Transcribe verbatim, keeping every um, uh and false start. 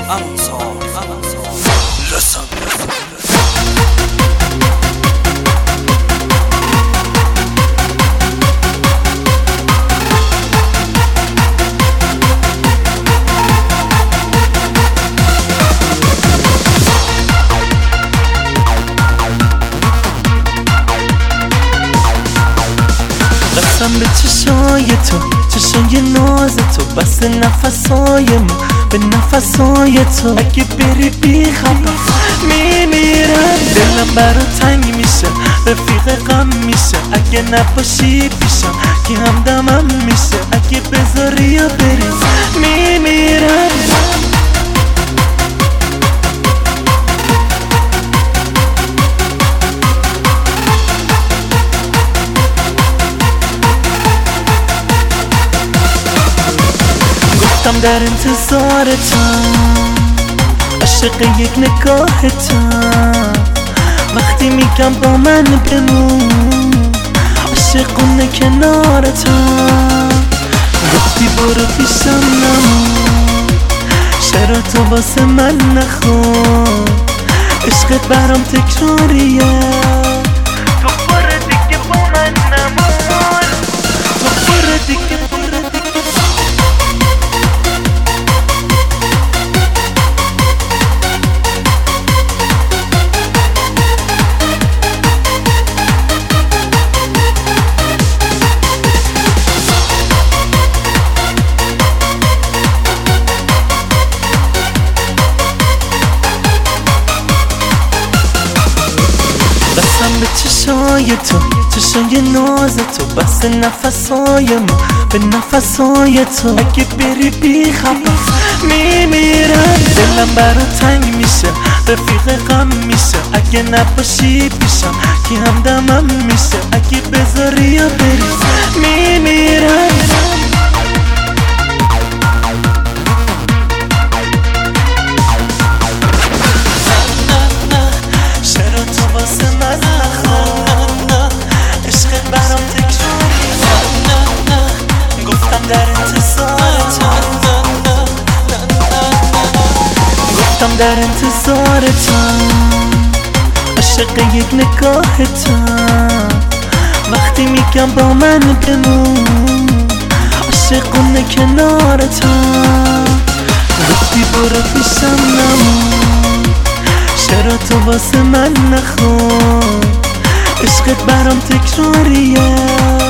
قسم به چشای تو، چشای ناز تو، بس نفسای ما به نفسای تو. اگه بری بی خبر میمیرم، دلم برا تنگ میشه، رفیق غم میشه. اگه نباشی پیشم که همدمم میشه، اگه بذاری یا بری میمیرم. گفتم در انتظارتم، عاشق یک نگاهتم. وقتی میگم با من بمون، عاشقونه کنارتم. گفتی برو پیشم نمون، چرا تو واسه من نخون؟ عشقت برام تکراریه، تو برو دیگه با من نمون، تو برو دیگه برو دیگه. قسم به چشای تو، چشای ناز تو، بس نفسای ما به نفسای تو. اگه بری بی خبر میمیرم، دلم برا تنگ میشه، رفیق غم میشه. اگه نباشی پیشم که همدمم میشه، اگه بذاری یا بری میمیرم. گفتم در انتظارتم، عاشق یک نگاهتم. وقتی میگم با من بمون، عاشقونه کنارتم. گفتی برو پیشم نمون، چرا تو واسه من نخون؟ عشقت برام تکراریه،